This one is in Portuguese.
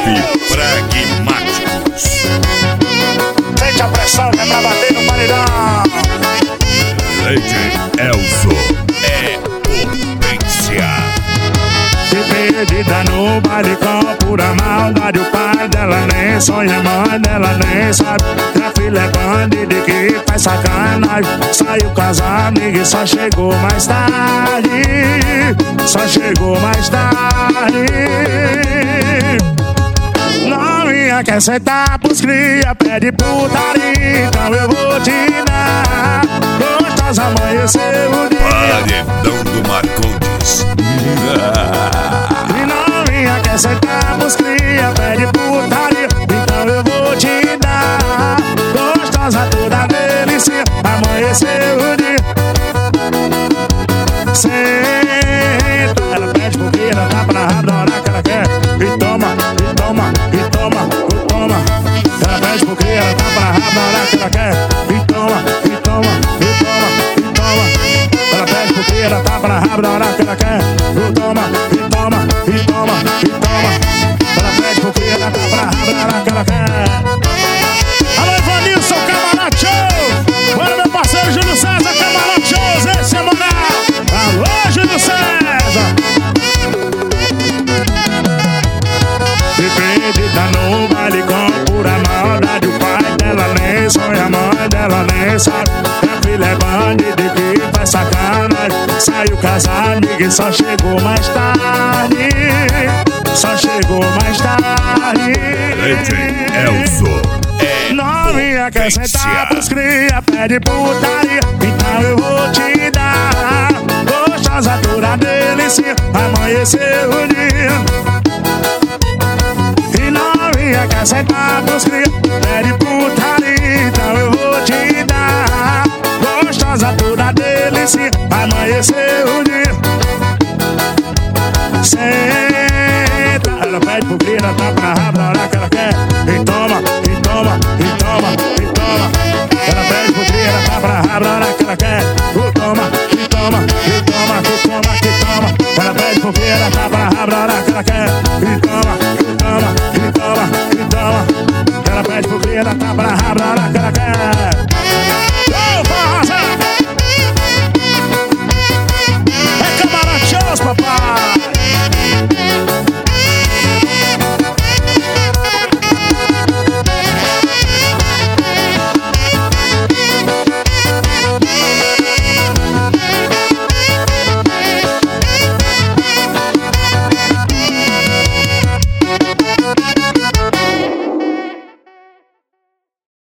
Pragmáticos. Sente a pressão, é pra bater no paredão. Lady Elzo é potência. Se perdida no baile com pura maldade, o pai dela nem sonha, a mãe dela nem sabe que a filha é bandida e que faz sacanagem. Saiu com as amigas e só chegou mais tarde. Só chegou mais tarde. Novinha quer sentar pros cria, pede putaria, então eu vou te dar. Gostosa amanheceu o dia. Paredão do Marcondes. E novinha quer sentar pros cria, pede putaria, então eu vou te dar. Gostosa toda delícia, amanheceu o dia. Senta, ela pede porque ela tapa na raba na hora que ela quer. E toma, e toma, e toma, e toma. Ela pede porque ela tapa na raba na hora que ela quer. E toma, e toma, e toma, e toma. Ela pede porque ela tapa na raba na hora que ela quer. E toma, e toma, e toma, e toma. Ela pede porque ela tapa na raba na hora que ela quer. Alô, Ivanilson, Camarote Show! Bora, meu parceiro Júlio César, Camarote Shows, esse é moral! Alô, Júlio César! Se perdida no baile com pura maldade, o pai dela nem sonha, a mãe dela nem sabe que a filha é bandida e que faz sacanagem. Saiu com as amigas e só chegou mais tarde. Só chegou mais tarde. Lady Elzo é Novinha quer sentar pros cria, pede putaria, então eu vou te dar. Gostosa toda delícia, amanheceu o dia. E novinha quer sentar pros cria, pede putaria, então eu vou te dar. Gostosa toda delícia, amanheceu o dia. Senta, ela pede pro cria, tá pra